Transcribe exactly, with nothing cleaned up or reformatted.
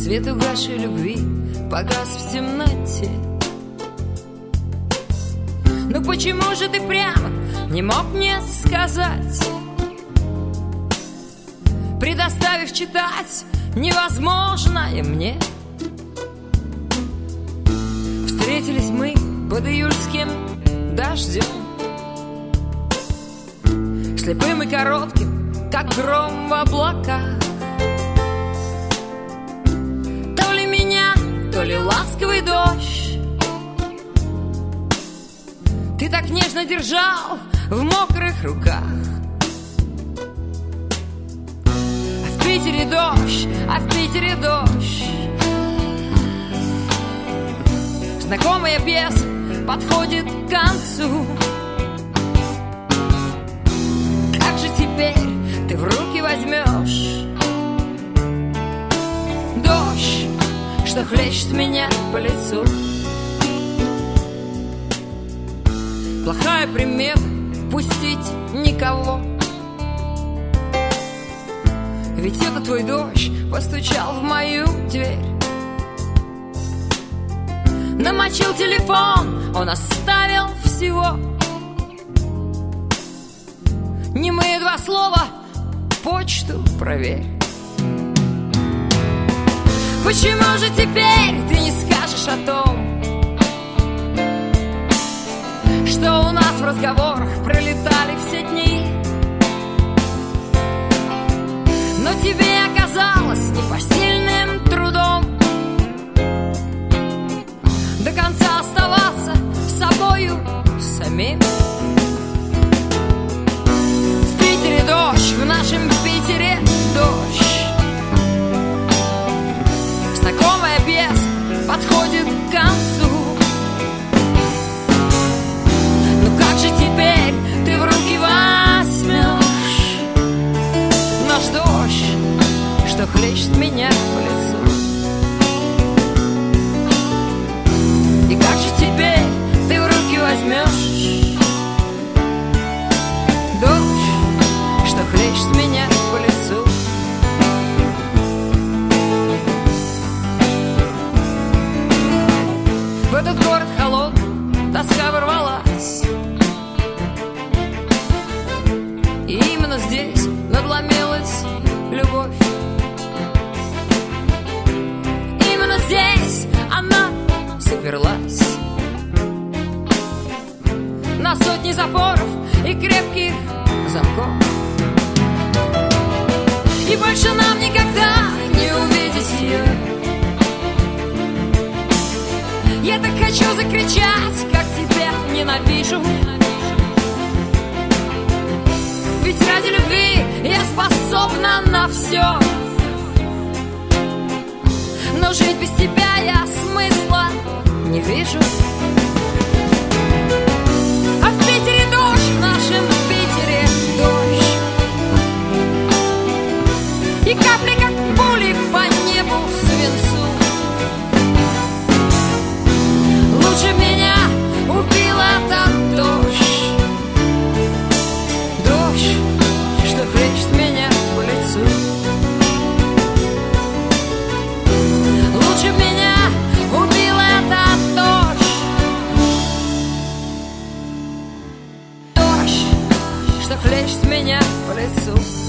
Свет угасшей любви погас в темноте. Ну почему же ты прямо не мог мне сказать, предоставив читать невозможное мне? Встретились мы под июльским дождем, слепым и коротким, как гром в облаках. То ли меня, то ли ласковый дождь ты так нежно держал в мокрых руках. А в Питере дождь, а в Питере дождь. Знакомая песня подходит к концу. Как же теперь ты в руки возьмешь дождь, что хлещет меня по лицу? Плохая примета пустить никого, ведь это твой дождь постучал в мою дверь. Намочил телефон, он оставил всего немые два слова, почту проверь. Почему же теперь ты не скажешь о том, что у нас в разговорах пролетали все дни, но тебе оказалось непосильным трудом до конца оставаться собою самим. В Питере дождь, в нашем Питере дождь. Знакомая песня подходит к концу. Ну как же теперь ты в руки возьмешь наш дождь, что хлещет меня по лицу? И как же теперь ты в руки возьмешь дождь, что хлещет меня по лицу? В этот город холодный тоска ворвалась, и именно здесь надломилась любовь. Именно здесь она заперлась на сотни запоров и крепких замков. И больше нам никогда не увидеть ее. Я так хочу закричать, как тебя ненавижу, ведь ради любви я способна на все. Но жить без тебя я смысла не вижу. А в Питере дождь, в нашем Питере дождь. И капли, как пули по небу свинцу. Лучше меня убил этот дождь, дождь, что хлещет меня по лицу. Лучше меня убил этот дождь, дождь, что хлещет меня по лицу.